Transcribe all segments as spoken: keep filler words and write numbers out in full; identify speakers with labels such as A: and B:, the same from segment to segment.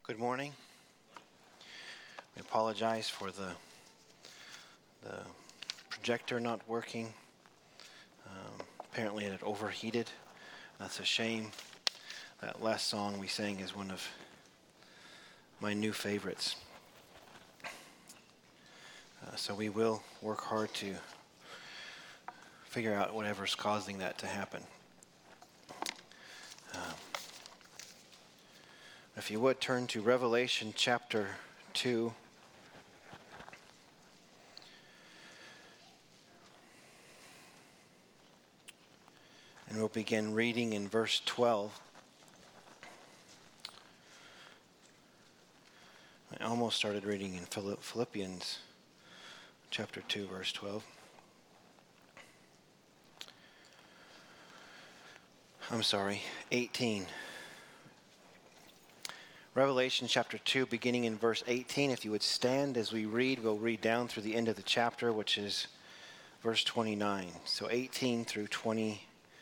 A: Good morning. We apologize for the the projector not working. Um, apparently it had overheated. That's a shame. That last song we sang is one of my new favorites. Uh, so we will work hard to figure out whatever's causing that to happen. Um, if you would turn to Revelation chapter two. And we'll begin reading in verse twelve. I almost started reading in Philippians chapter two, verse twelve. I'm sorry, eighteen. Revelation chapter two, beginning in verse eighteen. If you would stand as we read, we'll read down through the end of the chapter, which is verse twenty-nine. So eighteen through twenty-nine.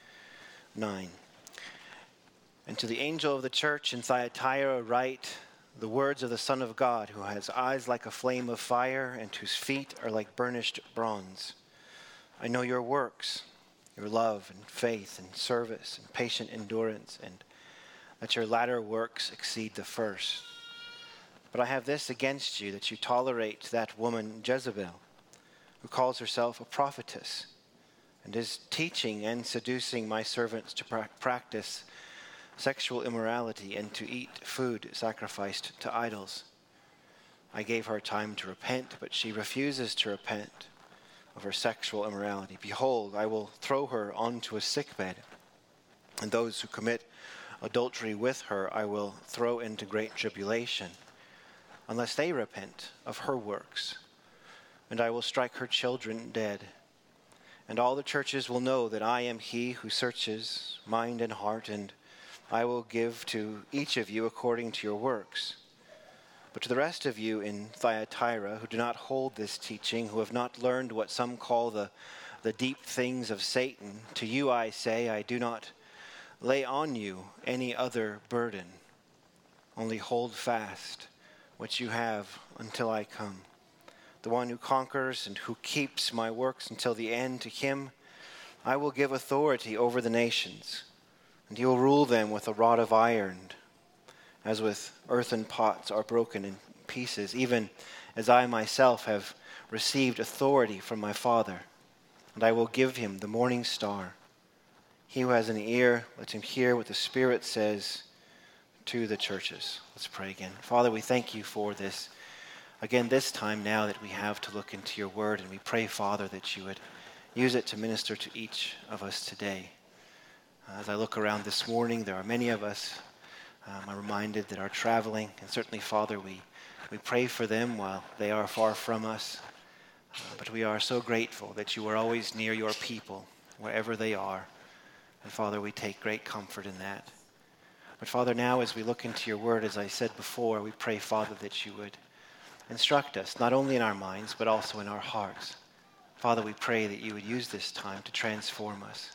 A: And to the angel of the church in Thyatira write the words of the Son of God, who has eyes like a flame of fire and whose feet are like burnished bronze. I know your works, your love and faith and service and patient endurance, and that your latter works exceed the first. But I have this against you, that you tolerate that woman Jezebel, who calls herself a prophetess, and is teaching and seducing my servants to pra- practice sexual immorality and to eat food sacrificed to idols. I gave her time to repent, but she refuses to repent of her sexual immorality. Behold, I will throw her onto a sickbed, and those who commit adultery with her I will throw into great tribulation, unless they repent of her works. And I will strike her children dead. And all the churches will know that I am he who searches mind and heart, and I will give to each of you according to your works. But to the rest of you in Thyatira who do not hold this teaching, who have not learned what some call the, the deep things of Satan, to you I say, I do not lay on you any other burden. Only hold fast what you have until I come. The one who conquers and who keeps my works until the end, to him I will give authority over the nations, and he will rule them with a rod of iron, as with earthen pots are broken in pieces, even as I myself have received authority from my Father, and I will give him the morning star. He who has an ear, let him hear what the Spirit says to the churches. Let's pray again. Father, we thank you for this, again, this time now that we have to look into your word, and we pray, Father, that you would use it to minister to each of us today. As I look around this morning, there are many of us, um, I'm reminded, that are traveling, and certainly, Father, we, we pray for them while they are far from us, uh, but we are so grateful that you are always near your people, wherever they are. And Father, we take great comfort in that. But Father, now as we look into your word, as I said before, we pray, Father, that you would instruct us, not only in our minds, but also in our hearts. Father, we pray that you would use this time to transform us,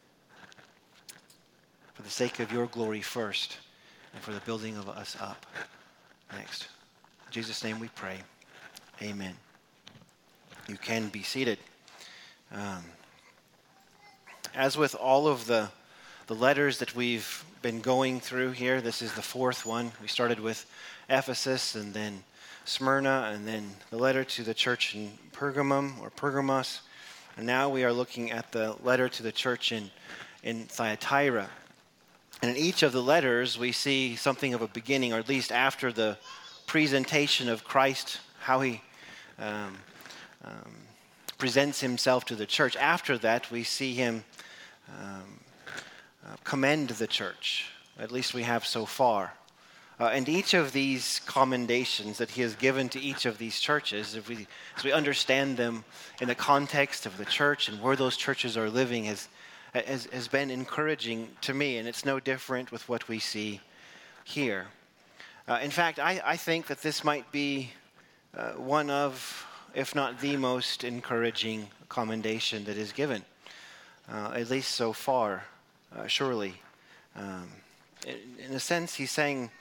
A: for the sake of your glory first, and for the building of us up next. In Jesus' name we pray. Amen. You can be seated. Um, As with all of the, the letters that we've been going through here, this is the fourth one. We started with Ephesus, and then Smyrna, and then the letter to the church in Pergamum or Pergamos. And now we are looking at the letter to the church in, in Thyatira. And in each of the letters, we see something of a beginning, or at least after the presentation of Christ, how he um, um, presents himself to the church. After that, we see him Um, uh, commend the church, at least we have so far. Uh, and each of these commendations that he has given to each of these churches, if we, as we understand them in the context of the church and where those churches are living, has, has, has been encouraging to me, and it's no different with what we see here. Uh, in fact, I, I think that this might be uh, one of, if not the most encouraging commendation that is given. Uh, at least so far, uh, surely. Um, in, in a sense, he's saying,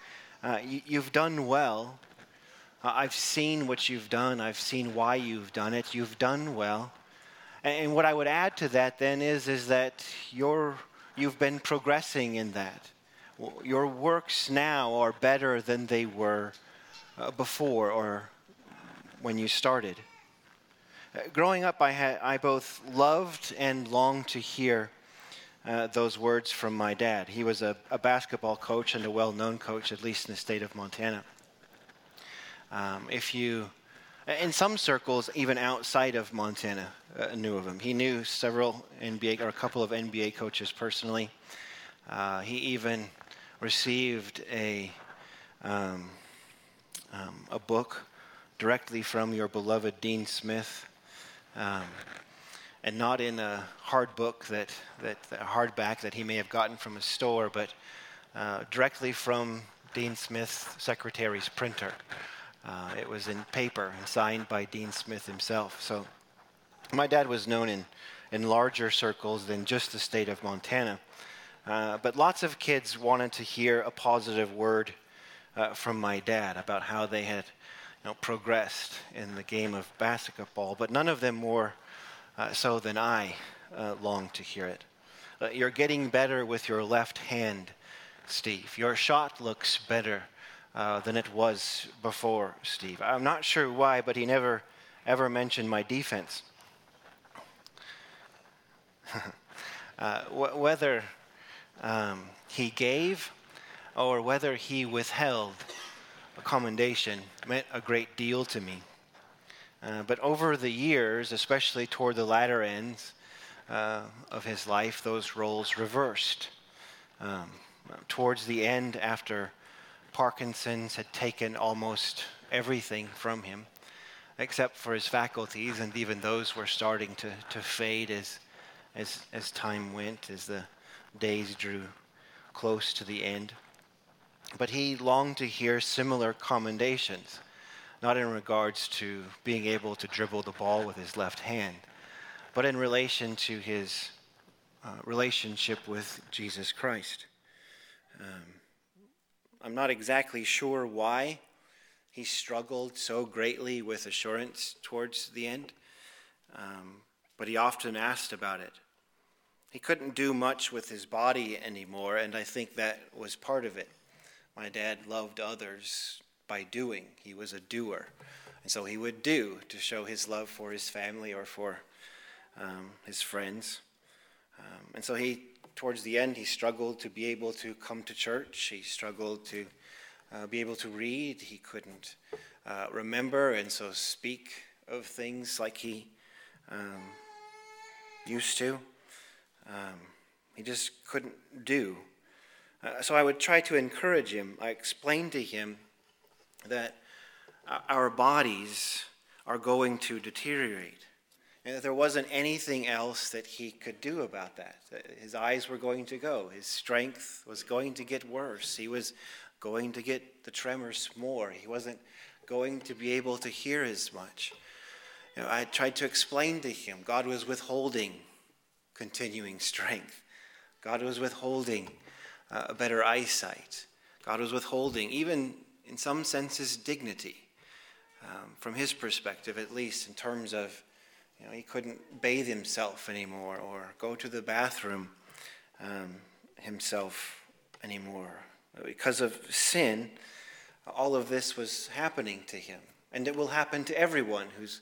A: Uh, you, you've done well. Uh, I've seen what you've done. I've seen why you've done it. You've done well. And, and what I would add to that then is, is that you're, you've been progressing in that. Your works now are better than they were uh, before or when you started. Uh, growing up, I, had, I both loved and longed to hear uh, those words from my dad. He was a, a basketball coach and a well-known coach, at least in the state of Montana. Um, if you, in some circles, even outside of Montana, uh, knew of him. He knew several N B A or a couple of N B A coaches personally. Uh, he even received a um, um, a book directly from your beloved Dean Smith, um, and not in a hard book that that a hardback that he may have gotten from a store, but uh, directly from Dean Smith's secretary's printer. Uh, it was in paper and signed by Dean Smith himself. So my dad was known in, in larger circles than just the state of Montana. Uh, but lots of kids wanted to hear a positive word uh, from my dad about how they had you know, progressed in the game of basketball. But none of them more uh, so than I uh, longed to hear it. Uh, you're getting better with your left hand, Steve. Your shot looks better Uh, than it was before, Steve. I'm not sure why, but he never ever mentioned my defense. uh, wh- whether um, he gave or whether he withheld a commendation meant a great deal to me. Uh, but over the years, especially toward the latter ends uh, of his life, those roles reversed. Um, towards the end, after Parkinson's had taken almost everything from him, except for his faculties, and even those were starting to, to fade as, as, as time went, as the days drew close to the end. But he longed to hear similar commendations, not in regards to being able to dribble the ball with his left hand, but in relation to his uh, relationship with Jesus Christ. Um, I'm not exactly sure why he struggled so greatly with assurance towards the end, um, but he often asked about it. He couldn't do much with his body anymore, and I think that was part of it. My dad loved others by doing. He was a doer, and so he would do to show his love for his family or for um, his friends. Um, and so he Towards the end, he struggled to be able to come to church. He struggled to uh, be able to read. He couldn't uh, remember and so speak of things like he um, used to. Um, he just couldn't do. Uh, so I would try to encourage him. I explained to him that our bodies are going to deteriorate. And that there wasn't anything else that he could do about that. His eyes were going to go. His strength was going to get worse. He was going to get the tremors more. He wasn't going to be able to hear as much. You know, I tried to explain to him God was withholding continuing strength. God was withholding uh, a better eyesight. God was withholding, even in some senses, dignity. Um, from his perspective, at least, in terms of You know, he couldn't bathe himself anymore or go to the bathroom um, himself anymore. Because of sin, all of this was happening to him. And it will happen to everyone who's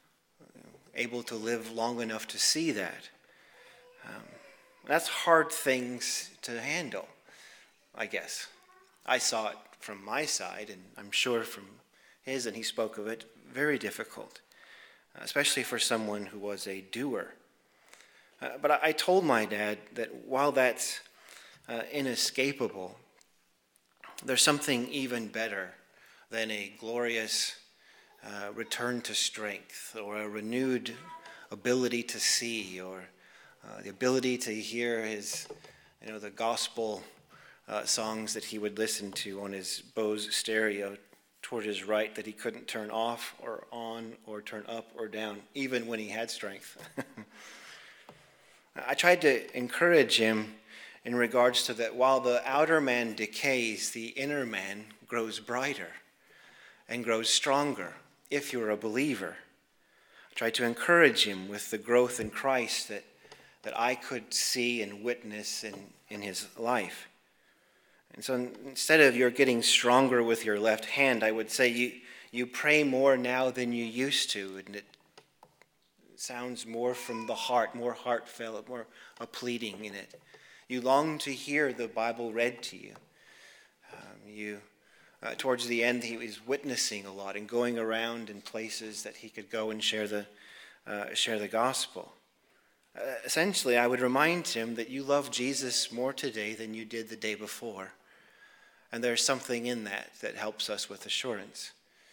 A: able to live long enough to see that. Um, that's hard things to handle, I guess. I saw it from my side, and I'm sure from his, and he spoke of it, very difficult. Especially for someone who was a doer. Uh, but I, I told my dad that while that's uh, inescapable, there's something even better than a glorious uh, return to strength or a renewed ability to see or uh, the ability to hear his, you know, the gospel uh, songs that he would listen to on his Bose stereo toward his right that he couldn't turn off or on or turn up or down, even when he had strength. I tried to encourage him in regards to that while the outer man decays, the inner man grows brighter and grows stronger if you're a believer. I try to encourage him with the growth in Christ that, that I could see and witness in, in his life. And so instead of you're getting stronger with your left hand, I would say you, you pray more now than you used to, and it sounds more from the heart, more heartfelt, more a pleading in it. You long to hear the Bible read to you. Um, you, uh, towards the end, he was witnessing a lot and going around in places that he could go and share the uh, share the gospel. Uh, essentially, I would remind him that you love Jesus more today than you did the day before, and there's something in that that helps us with assurance.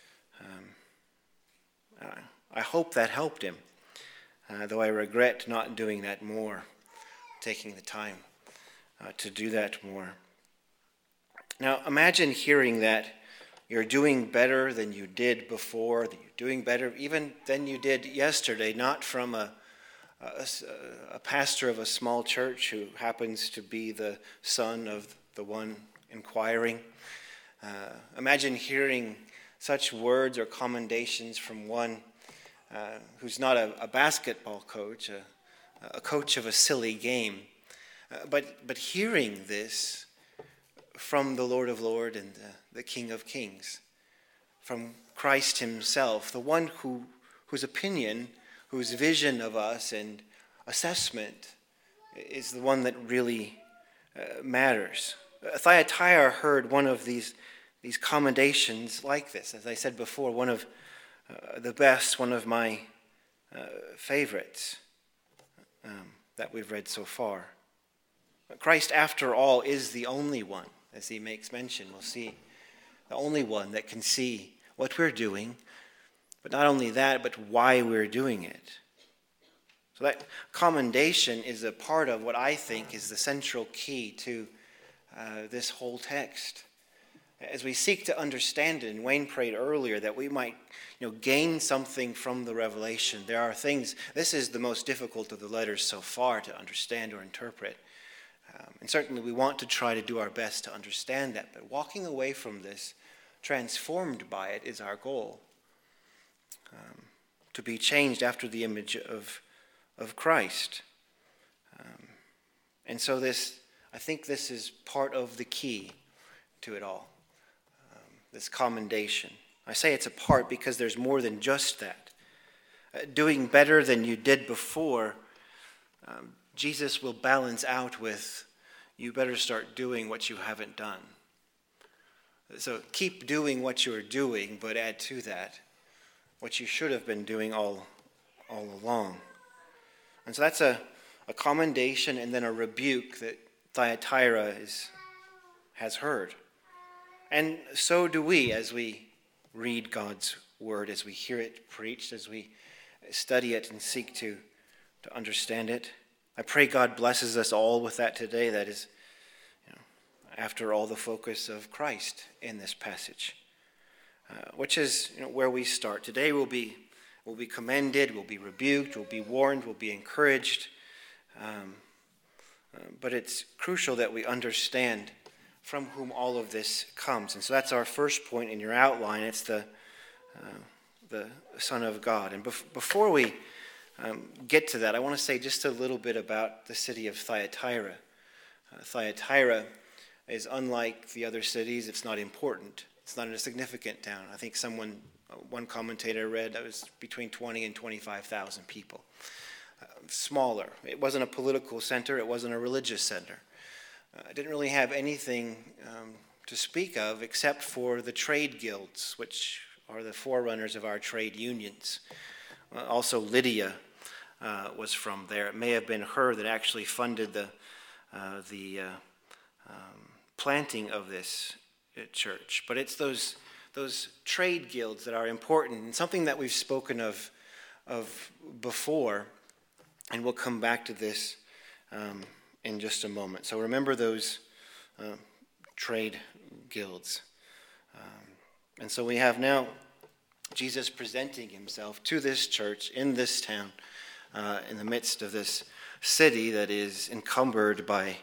A: Um, uh, I hope that helped him, uh, though I regret not doing that more, taking the time uh, to do that more. Now, imagine hearing that you're doing better than you did before, that you're doing better even than you did yesterday, not from a, a, a pastor of a small church who happens to be the son of the one inquiring. Uh, imagine hearing such words or commendations from one uh, who's not a, a basketball coach, a, a coach of a silly game, uh, but but hearing this from the Lord of Lords and the, the King of Kings, from Christ himself, the one who whose opinion, whose vision of us and assessment is the one that really uh, matters. Thyatira heard one of these these commendations like this. As I said before, one of uh, the best, one of my uh, favorites um, that we've read so far. Christ, after all, is the only one, as he makes mention. We'll see the only one that can see what we're doing, but not only that, but why we're doing it. So that commendation is a part of what I think is the central key to uh, this whole text. As we seek to understand it, and Wayne prayed earlier that we might you know, gain something from the revelation. There are things, this is the most difficult of the letters so far to understand or interpret. Um, and certainly we want to try to do our best to understand that. But walking away from this, transformed by it, is our goal. Um, to be changed after the image of, of Christ. Um, and so this, I think this is part of the key to it all. This commendation. I say it's a part because there's more than just that. Uh, doing better than you did before, um, Jesus will balance out with, you better start doing what you haven't done. So keep doing what you're doing, but add to that what you should have been doing all, all along. And so that's a, a commendation and then a rebuke that Thyatira is, has heard. And so do we as we read God's word, as we hear it preached, as we study it and seek to, to understand it. I pray God blesses us all with that today. That is, you know, after all, the focus of Christ in this passage, uh, which is you know, where we start. Today we'll be, we'll be commended, we'll be rebuked, we'll be warned, we'll be encouraged. Um, uh, but it's crucial that we understand from whom all of this comes. And so that's our first point in your outline. It's the uh, the Son of God. And bef- before we um, get to that, I want to say just a little bit about the city of Thyatira. Uh, Thyatira is unlike the other cities. It's not important. It's not a significant town. I think someone, uh, one commentator read that was between twenty and twenty-five thousand people. Uh, smaller. It wasn't a political center. It wasn't a religious center. I uh, didn't really have anything um, to speak of except for the trade guilds, which are the forerunners of our trade unions. Uh, also, Lydia uh, was from there. It may have been her that actually funded the uh, the uh, um, planting of this uh, church. But it's those those trade guilds that are important, and something that we've spoken of of before, and we'll come back to this Um, in just a moment. So remember those uh, trade guilds. Um, and so we have now Jesus presenting himself to this church in this town, uh, in the midst of this city that is encumbered by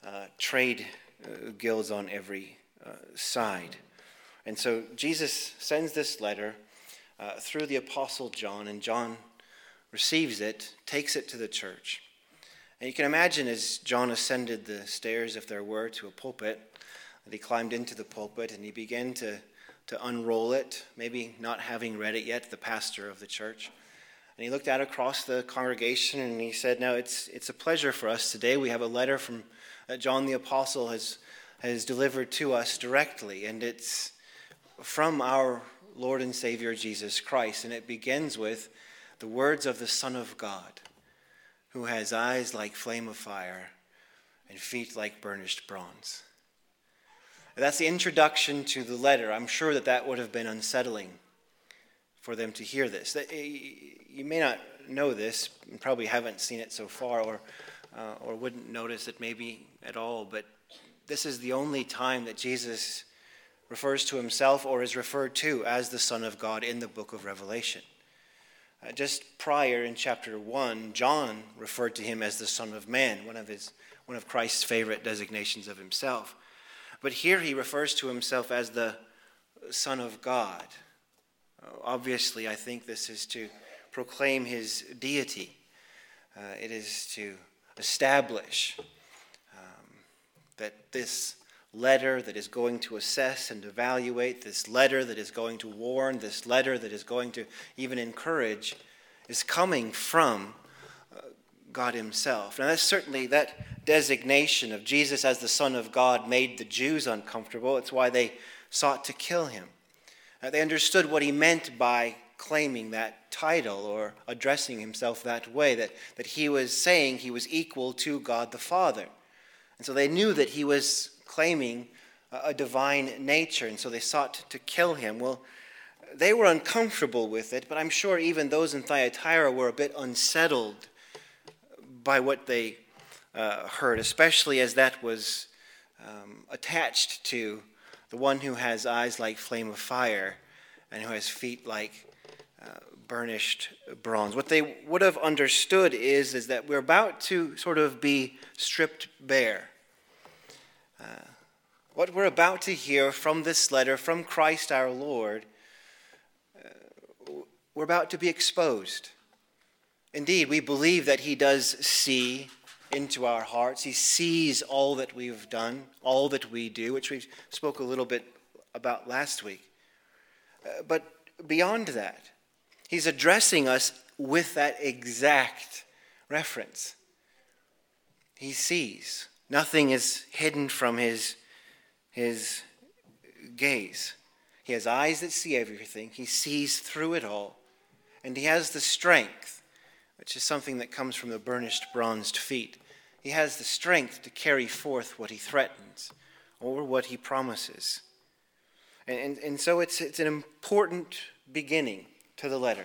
A: uh, trade uh, guilds on every uh, side. And so Jesus sends this letter uh, through the Apostle John, and John receives it, takes it to the church. And you can imagine as John ascended the stairs, if there were, to a pulpit, that he climbed into the pulpit and he began to, to unroll it, maybe not having read it yet, the pastor of the church. And he looked out across the congregation and he said, now it's it's a pleasure for us today. We have a letter from that John the Apostle has, has delivered to us directly, and it's from our Lord and Savior Jesus Christ. And it begins with the words of the Son of God, who has eyes like flame of fire and feet like burnished bronze. That's the introduction to the letter. I'm sure that that would have been unsettling for them to hear this. You may not know this, and probably haven't seen it so far, or uh, or wouldn't notice it maybe at all, but this is the only time that Jesus refers to himself or is referred to as the Son of God in the book of Revelation. Uh, just prior in chapter one, John referred to him as the Son of Man, one of his one of Christ's favorite designations of himself. But here he refers to himself as the Son of God. Uh, obviously, I think this is to proclaim his deity. Uh, it is to establish um, that this letter that is going to assess and evaluate, this letter that is going to warn, this letter that is going to even encourage, is coming from uh, God himself. Now, that's certainly, that designation of Jesus as the Son of God made the Jews uncomfortable. It's why they sought to kill him. Uh, they understood what he meant by claiming that title or addressing himself that way, that, that he was saying he was equal to God the Father. And so they knew that he was claiming a divine nature, and so they sought to kill him. Well, they were uncomfortable with it, but I'm sure even those in Thyatira were a bit unsettled by what they uh, heard, especially as that was um, attached to the one who has eyes like flame of fire and who has feet like uh, burnished bronze. What they would have understood is, is that we're about to sort of be stripped bare. Uh, what we're about to hear from this letter from Christ our Lord, uh, we're about to be exposed. Indeed, we believe that he does see into our hearts. He sees all that we've done, all that we do, which we spoke a little bit about last week. Uh, but beyond that, he's addressing us with that exact reference. He sees. Nothing is hidden from his, his gaze. He has eyes that see everything. He sees through it all. And he has the strength, which is something that comes from the burnished bronzed feet. He has the strength to carry forth what he threatens or what he promises. And, and, and so it's, it's an important beginning to the letter.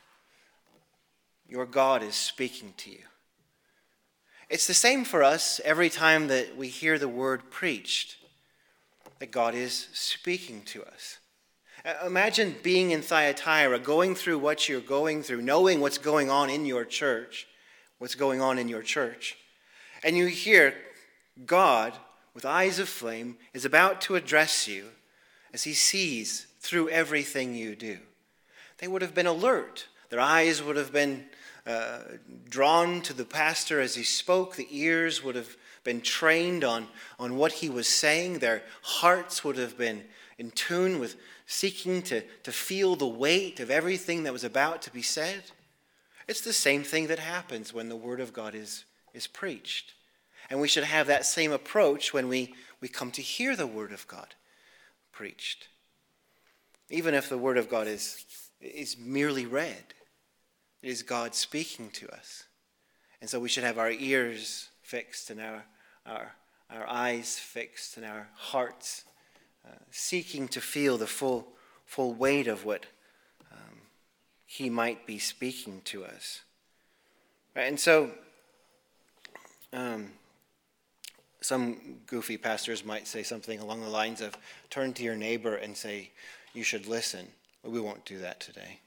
A: Your God is speaking to you. It's the same for us every time that we hear the word preached, that God is speaking to us. Imagine being in Thyatira, going through what you're going through, knowing what's going on in your church, what's going on in your church, and you hear God, with eyes of flame, is about to address you as he sees through everything you do. They would have been alert. Their eyes would have been uh, drawn to the pastor as he spoke. The ears would have been trained on, on what he was saying. Their hearts would have been in tune with seeking to, to feel the weight of everything that was about to be said. It's the same thing that happens when the word of God is, is preached. And we should have that same approach when we, we come to hear the word of God preached. Even if the word of God is, is merely read, it is God speaking to us. And so we should have our ears fixed and our, our, our eyes fixed and our hearts uh, seeking to feel the full, full weight of what um, he might be speaking to us. Right? And so um, some goofy pastors might say something along the lines of, turn to your neighbor and say, you should listen. But we won't do that today.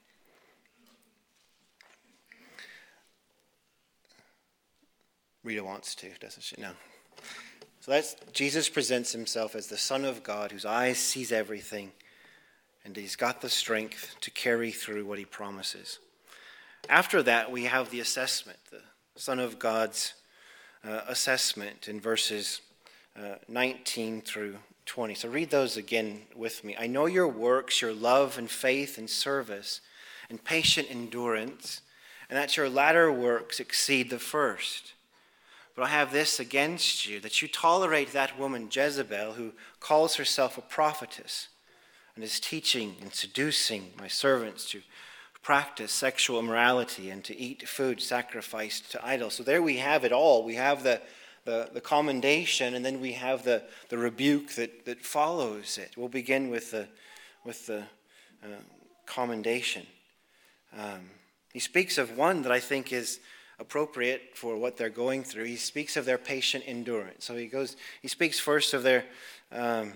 A: Rita wants to, doesn't she? No. So that's Jesus presents himself as the Son of God, whose eyes sees everything, and he's got the strength to carry through what he promises. After that, we have the assessment, the Son of God's uh, assessment in verses uh, nineteen through twenty. So read those again with me. I know your works, your love and faith and service and patient endurance, and that your latter works exceed the first. But I have this against you, that you tolerate that woman Jezebel, who calls herself a prophetess and is teaching and seducing my servants to practice sexual immorality and to eat food sacrificed to idols. So there we have it all. We have the, the, the commendation, and then we have the, the rebuke that, that follows it. We'll begin with the, with the uh, commendation. Um, he speaks of one that I think is appropriate for what they're going through. He speaks of their patient endurance. So he goes. He speaks first of their um,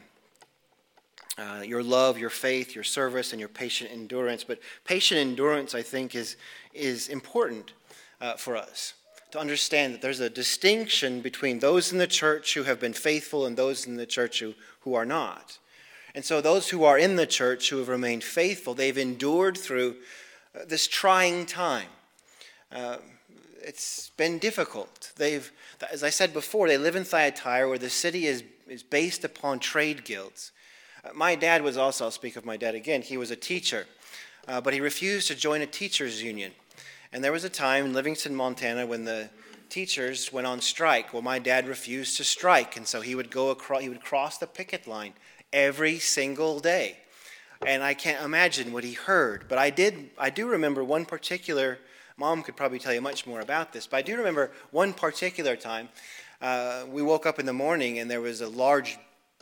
A: uh, your love, your faith, your service, and your patient endurance. But patient endurance, I think, is is important uh, for us to understand that there's a distinction between those in the church who have been faithful and those in the church who, who are not. And so those who are in the church who have remained faithful, they've endured through uh, this trying time. Uh, It's been difficult. They've, as I said before, they live in Thyatira, where the city is, is based upon trade guilds. Uh, my dad was also, I'll speak of my dad again, he was a teacher, uh, but he refused to join a teachers' union. And there was a time in Livingston, Montana, when the teachers went on strike. Well, my dad refused to strike, and so he would go across, he would cross the picket line every single day. And I can't imagine what he heard, but I did, I do remember one particular. Mom could probably tell you much more about this, but I do remember one particular time. Uh, we woke up in the morning and there was a large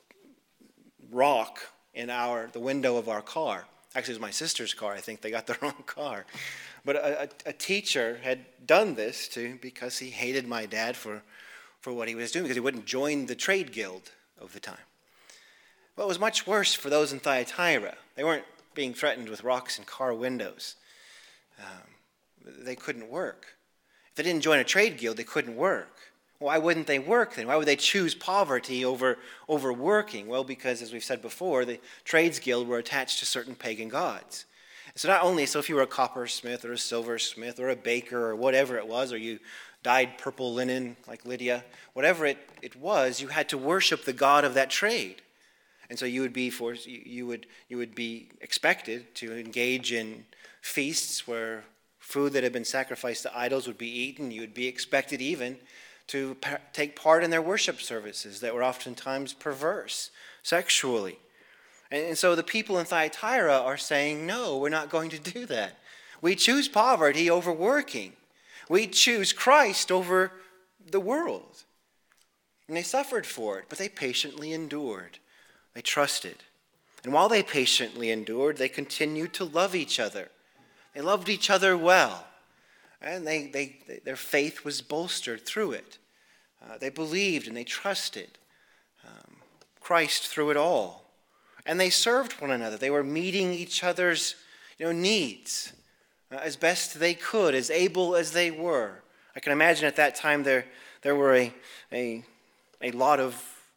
A: rock in our the window of our car. Actually, it was my sister's car. I think they got the wrong car. But a, a, a teacher had done this to because he hated my dad for, for what he was doing, because he wouldn't join the trade guild of the time. Well, it was much worse for those in Thyatira. They weren't being threatened with rocks in car windows. Um, They couldn't work. If they didn't join a trade guild, they couldn't work. Why wouldn't they work then? Why would they choose poverty over, over working? Well, because, as we've said before, the trades guild were attached to certain pagan gods. So not only, so if you were a coppersmith or a silversmith or a baker or whatever it was, or you dyed purple linen like Lydia, whatever it, it was, you had to worship the god of that trade. And so you would be forced, you, you would you would be expected to engage in feasts where food that had been sacrificed to idols would be eaten. You would be expected even to pa- take part in their worship services that were oftentimes perverse sexually. And, and so the people in Thyatira are saying, no, we're not going to do that. We choose poverty over working. We choose Christ over the world. And they suffered for it, but they patiently endured. They trusted. And while they patiently endured, they continued to love each other. They loved each other well, and they, they, they their faith was bolstered through it. Uh, they believed and they trusted um, Christ through it all, and they served one another. They were meeting each other's you know, needs uh, as best they could, as able as they were. I can imagine at that time there there were a a, a lot of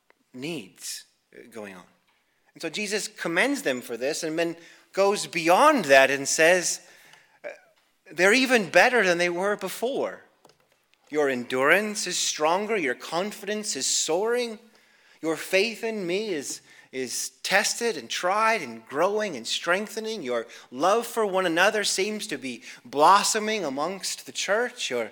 A: needs going on, and so Jesus commends them for this, and then goes beyond that and says, they're even better than they were before. Your endurance is stronger. Your confidence is soaring. Your faith in me is, is tested and tried and growing and strengthening. Your love for one another seems to be blossoming amongst the church. You're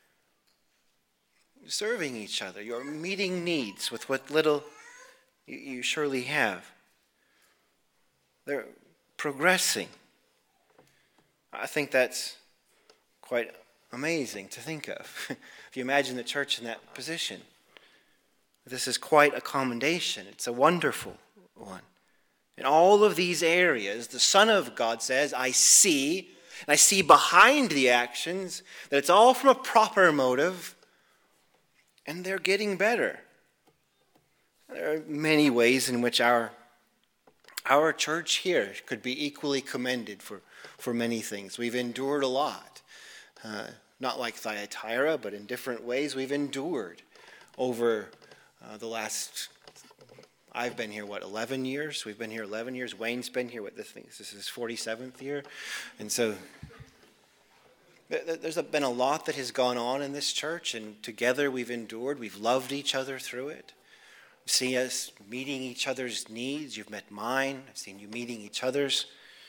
A: serving each other. You're meeting needs with what little you, you surely have. They're progressing. I think that's quite amazing to think of. If you imagine the church in that position, this is quite a commendation. It's a wonderful one. In all of these areas, the Son of God says, I see, and I see behind the actions that it's all from a proper motive, and they're getting better. There are many ways in which our our church here could be equally commended for, for many things. We've endured a lot. Uh, not like Thyatira, but in different ways we've endured over uh, the last, I've been here, what, eleven years? We've been here eleven years. Wayne's been here, what, this, thing, this is his forty-seventh year. And so there's been a lot that has gone on in this church, and together we've endured. We've loved each other through it. I've seen us meeting each other's needs. You've met mine. I've seen you meeting each other's.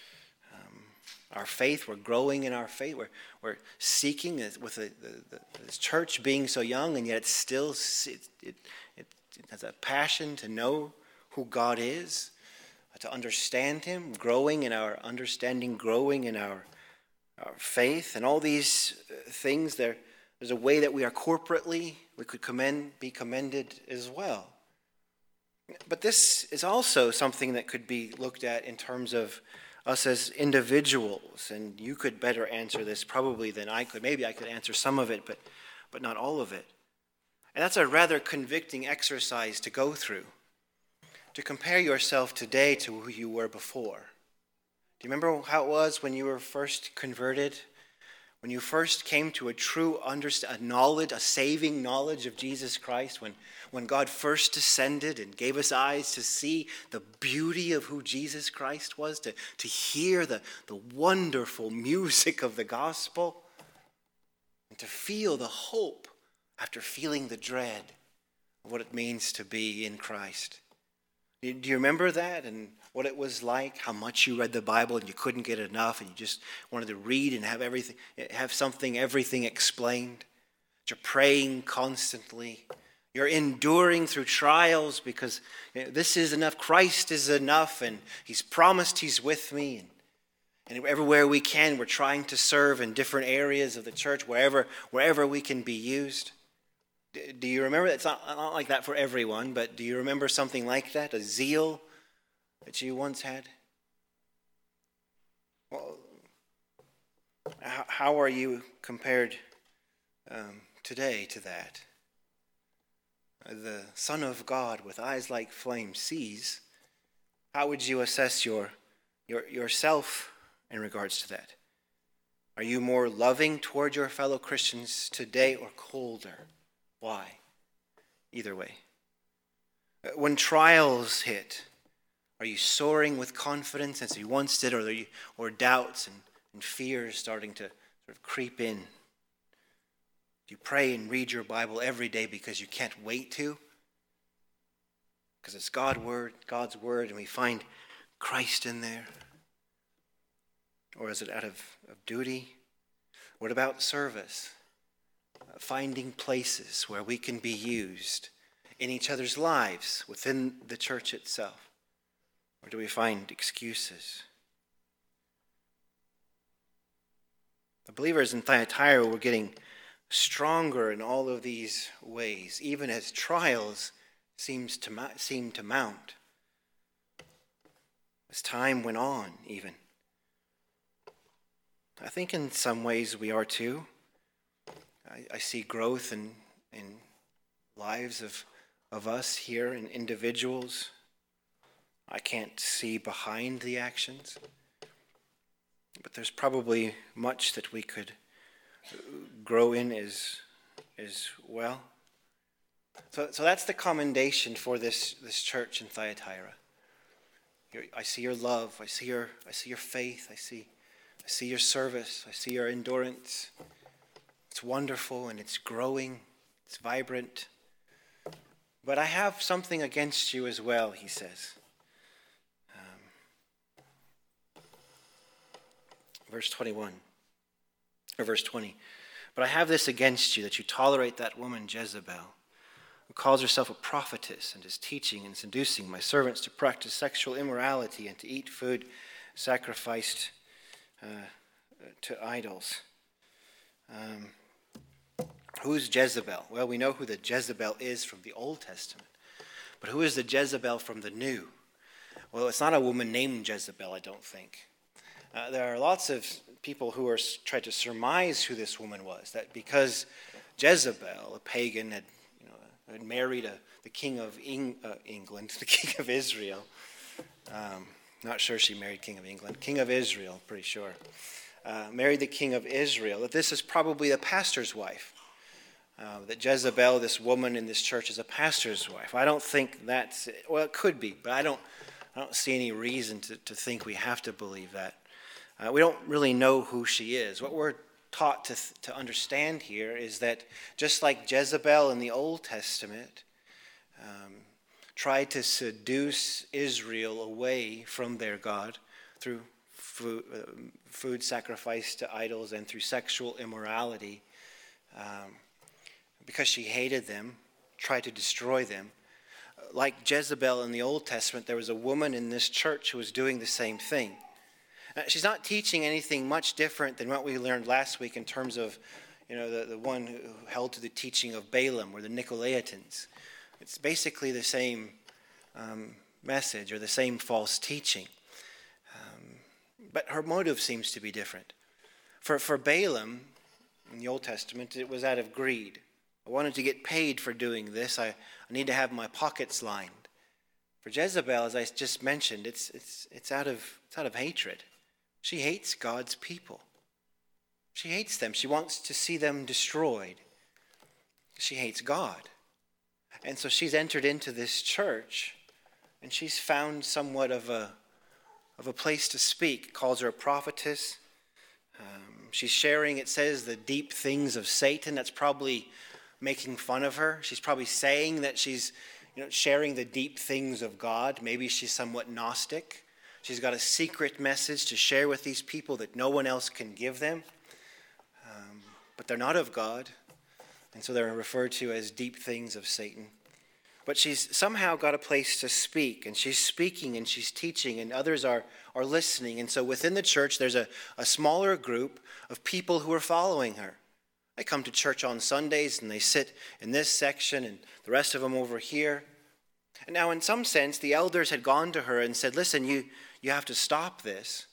A: Our faith, we're growing in our faith. We're, we're seeking with the, the, the church being so young, and yet it's still, it, it, it has a passion to know who God is, to understand him, growing in our understanding, growing in our, our faith. And all these things, there, there's a way that we are corporately, we could commend, be commended as well. But this is also something that could be looked at in terms of us as individuals, and you could better answer this probably than I could. Maybe I could answer some of it, but but not all of it. And that's a rather convicting exercise to go through, to compare yourself today to who you were before. Do you remember how it was when you were first converted? When you first came to a true understand, a knowledge, a saving knowledge of Jesus Christ, when, when God first descended and gave us eyes to see the beauty of who Jesus Christ was, to, to hear the, the wonderful music of the gospel, and to feel the hope after feeling the dread of what it means to be in Christ. Do you remember that and what it was like? How much you read the Bible and you couldn't get enough, and you just wanted to read and have everything, have something, everything explained. You're praying constantly. You're enduring through trials because you know, this is enough. Christ is enough, and He's promised He's with me. And, and everywhere we can, we're trying to serve in different areas of the church, wherever wherever we can be used. Do you remember? It's not, not like that for everyone, but do you remember something like that? A zeal that you once had? Well, how, how are you compared um, today to that? The Son of God with eyes like flame sees. How would you assess your, your yourself in regards to that? Are you more loving toward your fellow Christians today or colder? Why? Either way. When trials hit, are you soaring with confidence as you once did, or, are you, or doubts and, and fears starting to sort of creep in? Do you pray and read your Bible every day because you can't wait to? Because it's God's word, God's word, and we find Christ in there? Or is it out of, of duty? What about service? Finding places where we can be used in each other's lives within the church itself? Or do we find excuses? The believers in Thyatira were getting stronger in all of these ways, even as trials seems to seem to mount. As time went on, even. I think in some ways we are too. I, I see growth in, in lives of, of us here and individuals. I can't see behind the actions, but there's probably much that we could grow in as, as well. So, so that's the commendation for this, this church in Thyatira. I see your love. I see your, I see your faith. I see, I see your service. I see your endurance. It's wonderful and it's growing. It's vibrant. But I have something against you as well, he says. Um, verse twenty-one, or verse twenty. But I have this against you, that you tolerate that woman Jezebel, who calls herself a prophetess and is teaching and seducing my servants to practice sexual immorality and to eat food sacrificed uh, to idols. Um, who's Jezebel? Well, we know who the Jezebel is from the Old Testament. But who is the Jezebel from the New? Well, it's not a woman named Jezebel, I don't think. Uh, there are lots of people who are trying to surmise who this woman was, that because Jezebel, a pagan, had, you know, had married a, the king of Eng, uh, England, the king of Israel. Um, not sure she married king of England. King of Israel, pretty sure. Uh, married the king of Israel, that this is probably the pastor's wife. uh, that Jezebel, this woman in this church, is a pastor's wife. I don't think that's it. Well, it could be, but I don't I don't see any reason to, to think we have to believe that. Uh, we don't really know who she is. What we're taught to, to understand here is that just like Jezebel in the Old Testament um, tried to seduce Israel away from their God through food, uh, food sacrificed to idols and through sexual immorality, um, because she hated them, tried to destroy them. Like Jezebel in the Old Testament, there was a woman in this church who was doing the same thing. She's not teaching anything much different than what we learned last week in terms of, you know, the, the one who held to the teaching of Balaam or the Nicolaitans. It's basically the same um, message or the same false teaching. Um, but her motive seems to be different. For, for Balaam, in the Old Testament, it was out of greed. I wanted to get paid for doing this. I, I need to have my pockets lined. For Jezebel, as I just mentioned, it's it's it's out of it's out of hatred. She hates God's people. She hates them. She wants to see them destroyed. She hates God. And so she's entered into this church, and she's found somewhat of a of a place to speak. It calls her a prophetess. Um, she's sharing, it says, the deep things of Satan. That's probably making fun of her. She's probably saying that she's, you know, sharing the deep things of God. Maybe she's somewhat Gnostic. She's got a secret message to share with these people that no one else can give them. Um, but they're not of God. And so they're referred to as deep things of Satan. But she's somehow got a place to speak. And she's speaking and she's teaching. And others are, are listening. And so within the church, there's a, a smaller group of people who are following her. They come to church on Sundays and they sit in this section and the rest of them over here. And now in some sense, the elders had gone to her and said, listen, you, you have to stop this.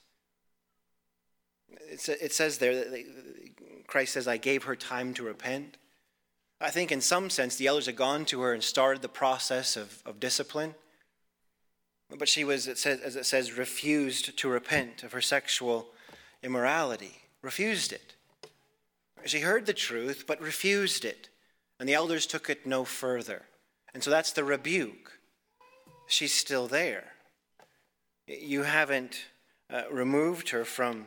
A: It's, it says there that they, Christ says, I gave her time to repent. I think in some sense, the elders had gone to her and started the process of, of discipline. But she was, it says, as it says, refused to repent of her sexual immorality. Refused it. She heard the truth, but refused it. And the elders took it no further. And so that's the rebuke. She's still there. You haven't uh, removed her from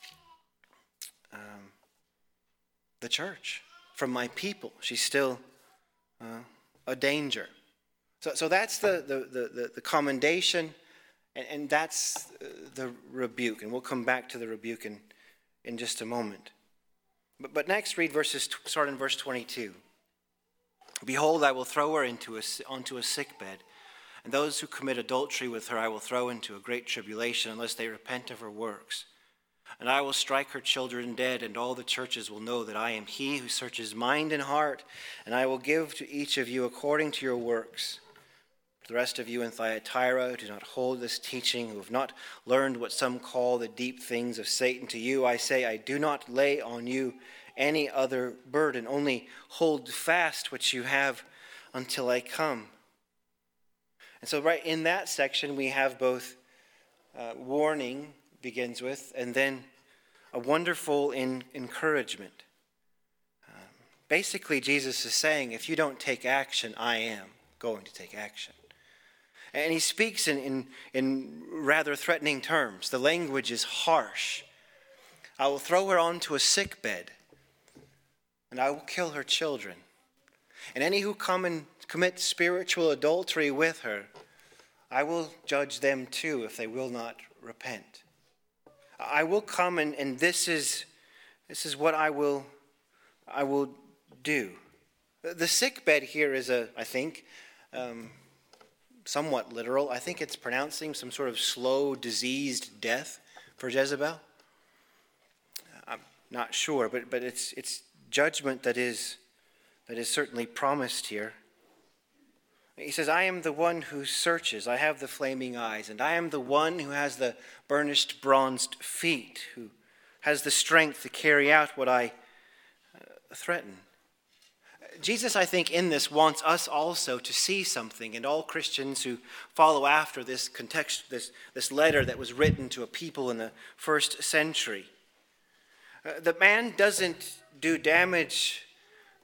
A: um, the church, from my people. She's still uh, a danger. So, so that's the, the, the, the commendation, and, and that's the rebuke. And we'll come back to the rebuke in, in just a moment. But, but next, read verses, start in verse twenty-two. Behold, I will throw her into a, onto a sickbed, and those who commit adultery with her I will throw into a great tribulation unless they repent of her works. And I will strike her children dead, and all the churches will know that I am he who searches mind and heart, and I will give to each of you according to your works. The rest of you in Thyatira who do not hold this teaching, who have not learned what some call the deep things of Satan, to you I say, I do not lay on you any other burden. Only hold fast what you have until I come. And so right in that section we have both uh, warning begins with, and then a wonderful in, encouragement. Um, basically Jesus is saying, if you don't take action, I am going to take action. And he speaks in, in, in rather threatening terms. The language is harsh. I will throw her onto a sick bed, and I will kill her children. And any who come and commit spiritual adultery with her, I will judge them too if they will not repent. I will come, and, and this is this is what I will I will do. The sick bed here is a, I think, um, somewhat literal. I think it's pronouncing some sort of slow, diseased death for Jezebel. I'm not sure, but but it's it's judgment that is that is certainly promised here. He says, I am the one who searches. I have the flaming eyes, and I am the one who has the burnished bronzed feet, who has the strength to carry out what I uh, threaten. Jesus, I think, in this wants us also to see something, and all Christians who follow after this context, this, this letter that was written to a people in the first century. Uh, the man doesn't do damage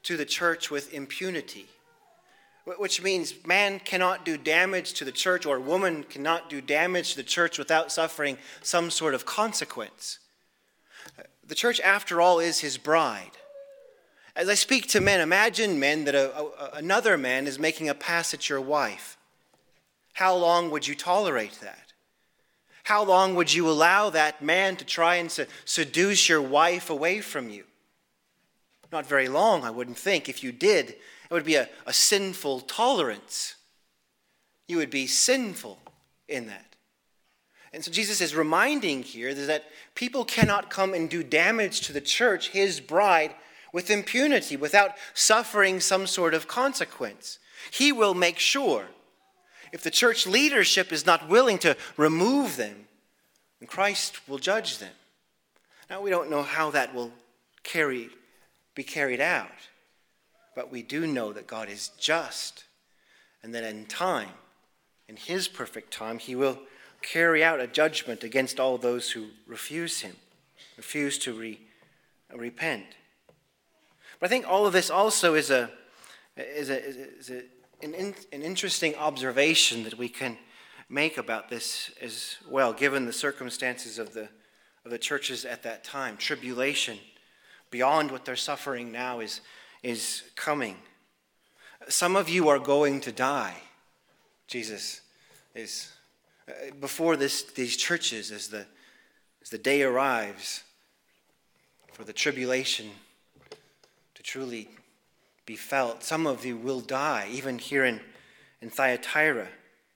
A: to the church with impunity, which means man cannot do damage to the church, or woman cannot do damage to the church without suffering some sort of consequence. The church, after all, is his bride. As I speak to men, imagine, men, that a, a, another man is making a pass at your wife. How long would you tolerate that? How long would you allow that man to try and se- seduce your wife away from you? Not very long, I wouldn't think. If you did, it would be a, a sinful tolerance. You would be sinful in that. And so Jesus is reminding here that people cannot come and do damage to the church, his bride, with impunity, without suffering some sort of consequence. He will make sure. If the church leadership is not willing to remove them, then Christ will judge them. Now, we don't know how that will carry, be carried out. But we do know that God is just, and that in time, in his perfect time, he will carry out a judgment against all those who refuse him, refuse to re, repent. But I think all of this also is a is a is a, an in, an interesting observation that we can make about this as well, given the circumstances of the of the churches at that time. Tribulation beyond what they're suffering now is is coming. Some of you are going to die. Jesus is uh, before this these churches as the as the day arrives for the tribulation to truly be felt. Some of you will die, even here in, in Thyatira.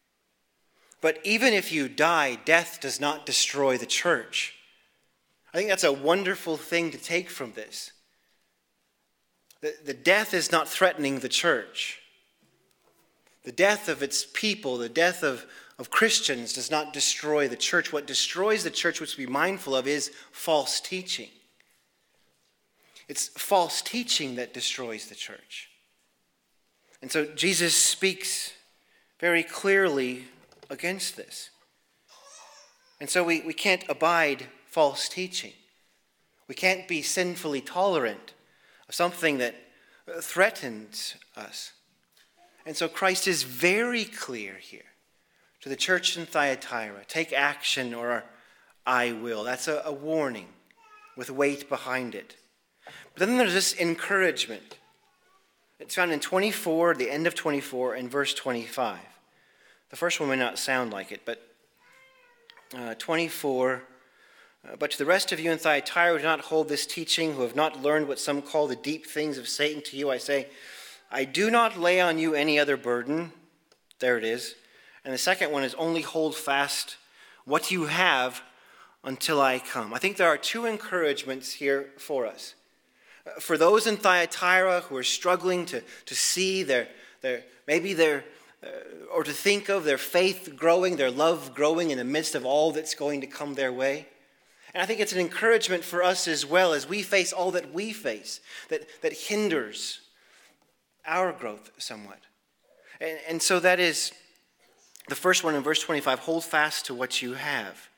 A: But even if you die, death does not destroy the church. I think that's a wonderful thing to take from this. The, the death is not threatening the church. The death of its people, the death of, of Christians does not destroy the church. What destroys the church, which we be mindful of, is false teaching. It's false teaching that destroys the church. And so Jesus speaks very clearly against this. And so we, we can't abide false teaching. We can't be sinfully tolerant of something that threatens us. And so Christ is very clear here to the church in Thyatira. Take action or I will. That's a, a warning with weight behind it. But then there's this encouragement. It's found in twenty-four, the end of twenty-four, and verse twenty-five. The first one may not sound like it, but uh, twenty-four, uh, but to the rest of you in Thyatira who do not hold this teaching, who have not learned what some call the deep things of Satan, to you I say, I do not lay on you any other burden. There it is. And the second one is only hold fast what you have until I come. I think there are two encouragements here for us. For those in Thyatira who are struggling to, to see their, their maybe their, uh, or to think of their faith growing, their love growing in the midst of all that's going to come their way. And I think it's an encouragement for us as well as we face all that we face that, that hinders our growth somewhat. And, and so that is the first one in verse twenty-five, hold fast to what you have.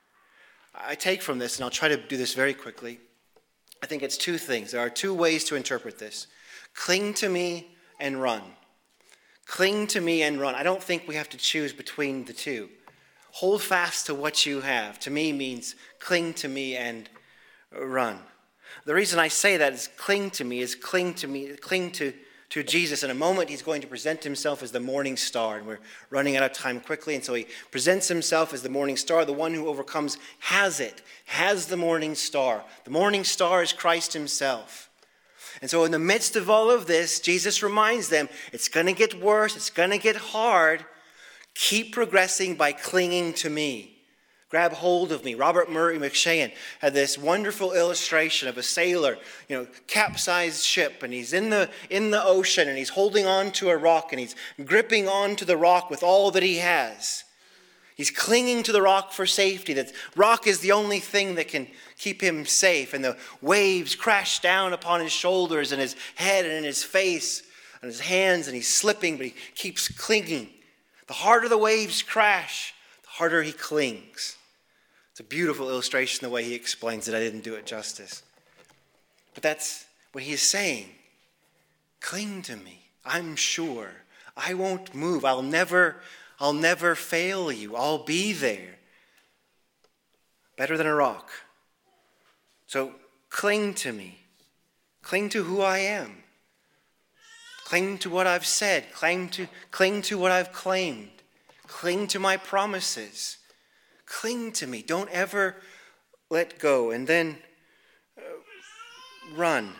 A: I take from this, and I'll try to do this very quickly, I think it's two things. There are two ways to interpret this. Cling to me and run. Cling to me and run. I don't think we have to choose between the two. Hold fast to what you have, to me means cling to me and run. The reason I say that is cling to me is cling to me, cling to, to Jesus. In a moment, he's going to present himself as the morning star, and we're running out of time quickly, and so he presents himself as the morning star. The one who overcomes has it, has the morning star. The morning star is Christ himself. And so in the midst of all of this, Jesus reminds them, it's going to get worse, it's going to get hard. Keep progressing by clinging to me. Grab hold of me. Robert Murray McShane had this wonderful illustration of a sailor, you know, capsized ship, and he's in the in the ocean, and he's holding on to a rock, and he's gripping onto the rock with all that he has. He's clinging to the rock for safety. That rock is the only thing that can keep him safe. And the waves crash down upon his shoulders and his head and in his face and his hands, and he's slipping, but he keeps clinging. The harder the waves crash, the harder he clings. It's a beautiful illustration the way he explains it. I didn't do it justice. But that's what he is saying. Cling to me. I'm sure. I won't move. I'll never, I'll never fail you. I'll be there. Better than a rock. So cling to me. Cling to who I am. Cling to what I've said. Cling to, cling to what I've claimed. Cling to my promises. Cling to me. Don't ever let go. And then uh, run.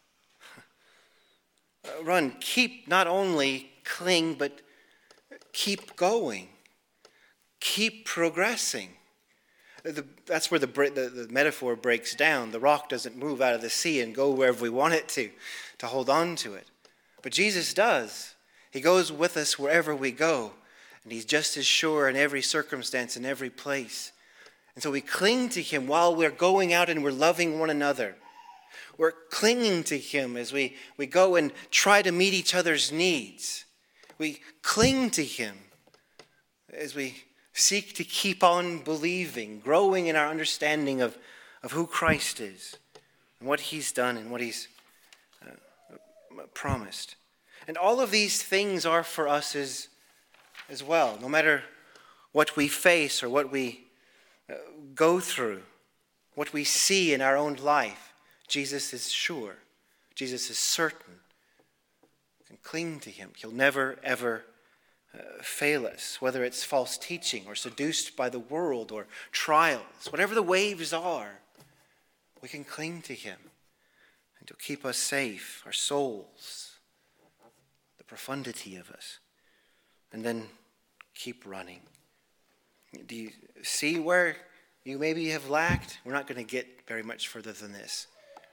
A: Uh, run. Keep, not only cling, but keep going. Keep progressing. The, that's where the, the, the metaphor breaks down. The rock doesn't move out of the sea and go wherever we want it to, to hold on to it. But Jesus does. He goes with us wherever we go. And he's just as sure in every circumstance, in every place. And so we cling to him while we're going out and we're loving one another. We're clinging to him as we, we go and try to meet each other's needs. We cling to him as we seek to keep on believing, growing in our understanding of, of who Christ is and what he's done and what he's uh, promised. And all of these things are for us as as well, no matter what we face or what we uh, go through, what we see in our own life. Jesus is sure. Jesus is certain. We can cling to him. He'll never, ever uh, fail us, whether it's false teaching or seduced by the world or trials, whatever the waves are, we can cling to him and he'll keep us safe, our souls, the profundity of us. And then keep running. Do you see where you maybe have lacked? We're not going to get very much further than this.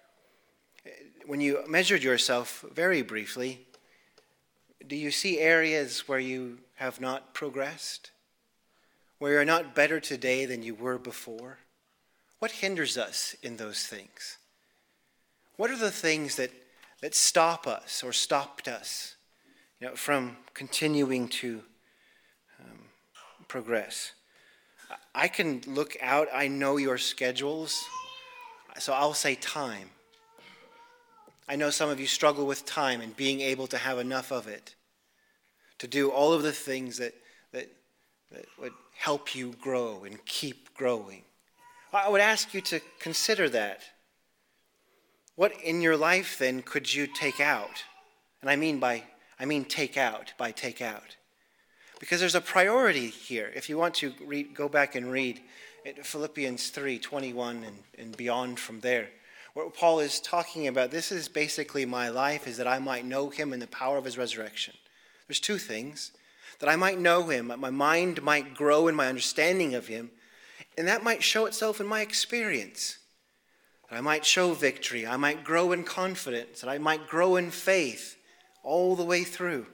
A: When you measured yourself very briefly, do you see areas where you have not progressed? Where you're not better today than you were before? What hinders us in those things? What are the things that, that stop us or stopped us, you know, from continuing to um, progress? I can look out. I know your schedules, so I'll say time. I know some of you struggle with time and being able to have enough of it to do all of the things that, that, that would help you grow and keep growing. I would ask you to consider that. What in your life then could you take out? And I mean by I mean take out, by take out. Because there's a priority here. If you want to read, go back and read Philippians three twenty-one and, and beyond from there. What Paul is talking about, this is basically my life, is that I might know him in the power of his resurrection. There's two things. That I might know him, that my mind might grow in my understanding of him, and that might show itself in my experience. That I might show victory, I might grow in confidence, that I might grow in faith all the way through.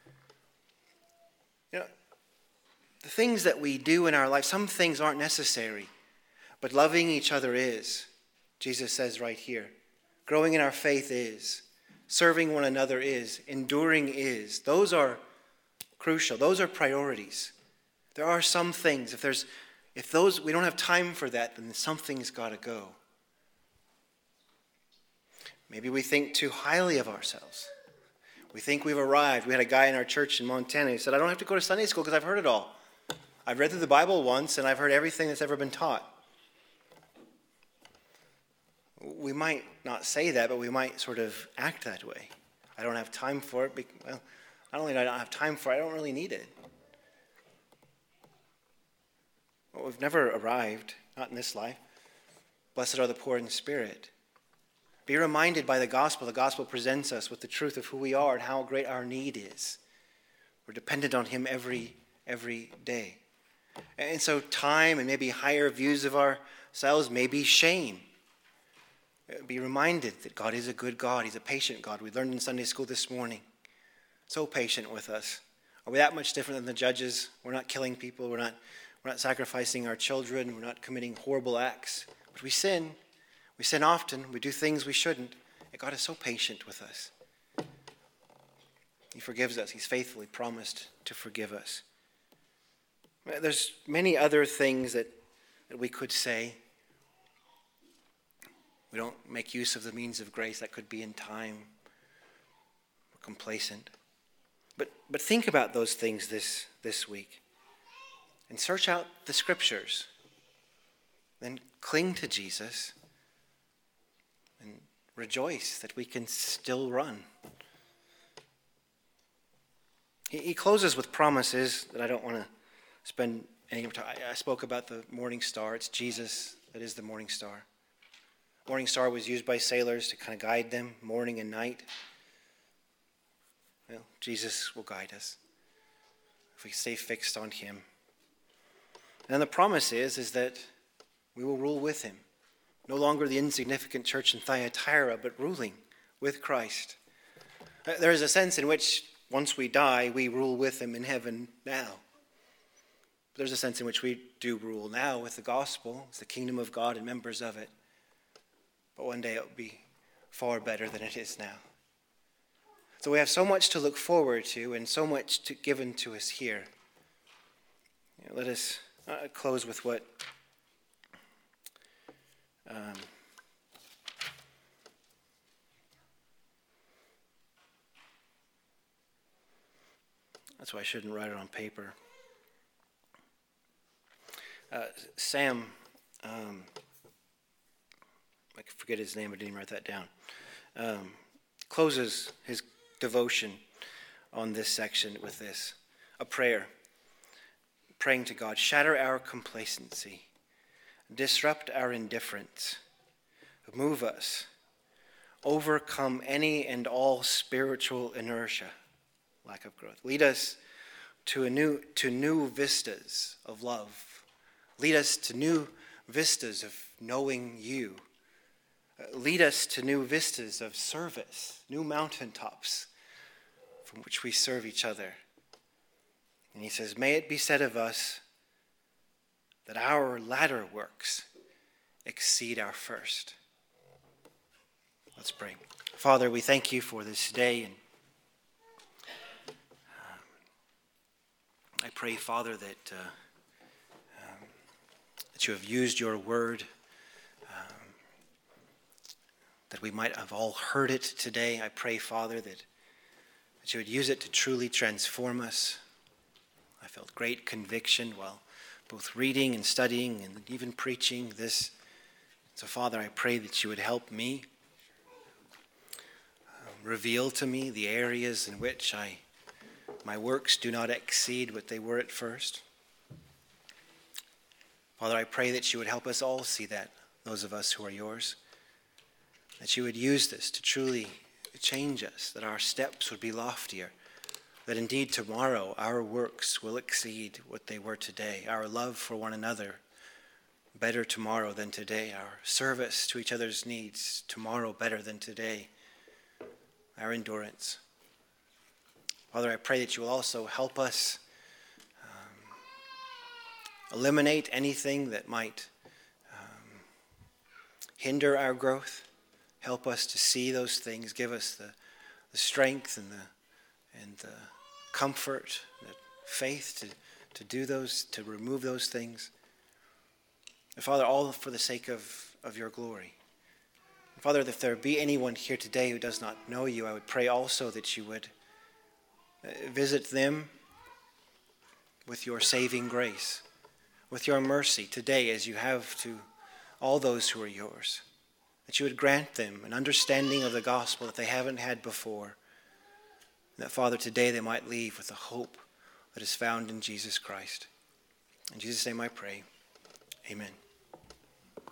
A: You know, the things that we do in our life, some things aren't necessary, but loving each other is. Jesus says right here, growing in our faith is, serving one another is, enduring is. Those are crucial. Those are priorities. There are some things, if there's, if those, we don't have time for that, then something's got to go. Maybe we think too highly of ourselves. We think we've arrived. We had a guy in our church in Montana who said, I don't have to go to Sunday school because I've heard it all. I've read through the Bible once and I've heard everything that's ever been taught. We might not say that, but we might sort of act that way. I don't have time for it. Well, not only do I not have time for it, I don't really need it. Well, we've never arrived, not in this life. Blessed are the poor in spirit. Be reminded by the gospel. The gospel presents us with the truth of who we are and how great our need is. We're dependent on him every, every day. And so time and maybe higher views of ourselves, maybe shame. Be reminded that God is a good God. He's a patient God. We learned in Sunday school this morning. So patient with us. Are we that much different than the judges? We're not killing people. We're not, we're not sacrificing our children. We're not committing horrible acts. But we sin. We sin often. We do things we shouldn't. And God is so patient with us. He forgives us. He's faithfully promised to forgive us. There's many other things that, that we could say. We don't make use of the means of grace. That could be in time. We're complacent. But, but think about those things this, this week and search out the scriptures. Then cling to Jesus and rejoice that we can still run. He, he closes with promises that I don't want to spend any time. I spoke about the morning star. It's Jesus that is the morning star. Morning star was used by sailors to kind of guide them morning and night. Well, Jesus will guide us if we stay fixed on him. And the promise is, is that we will rule with him. No longer the insignificant church in Thyatira, but ruling with Christ. There is a sense in which once we die, we rule with him in heaven now. But there's a sense in which we do rule now with the gospel, as the kingdom of God and members of it. But one day it will be far better than it is now. So we have so much to look forward to and so much to, given to us here. You know, let us uh, close with what um, that's why I shouldn't write it on paper. Uh, Sam, um, I forget his name, I didn't even write that down, um, closes his devotion on this section with this, a prayer, praying to God, shatter our complacency, disrupt our indifference, move us, overcome any and all spiritual inertia, lack of growth, lead us to a new to new vistas of love. Lead us to new vistas of knowing you. Uh, lead us to new vistas of service, new mountaintops from which we serve each other. And he says, may it be said of us that our latter works exceed our first. Let's pray. Father, we thank you for this day. And um, I pray, Father, that uh, that you have used your word, um, that we might have all heard it today. I pray, Father, that, that you would use it to truly transform us. I felt great conviction while both reading and studying and even preaching this. So, Father, I pray that you would help me, uh, reveal to me the areas in which I, my works do not exceed what they were at first. Father, I pray that you would help us all see that, those of us who are yours, that you would use this to truly change us, that our steps would be loftier, that indeed tomorrow our works will exceed what they were today, our love for one another better tomorrow than today, our service to each other's needs tomorrow better than today, our endurance. Father, I pray that you will also help us eliminate anything that might um, hinder our growth. Help us to see those things. Give us the, the strength and the and the comfort, the faith to, to do those, to remove those things. And Father, all for the sake of, of your glory. And Father, if there be anyone here today who does not know you, I would pray also that you would visit them with your saving grace, with your mercy today as you have to all those who are yours, that you would grant them an understanding of the gospel that they haven't had before, and that, Father, today they might leave with the hope that is found in Jesus Christ. In Jesus' name I pray, amen.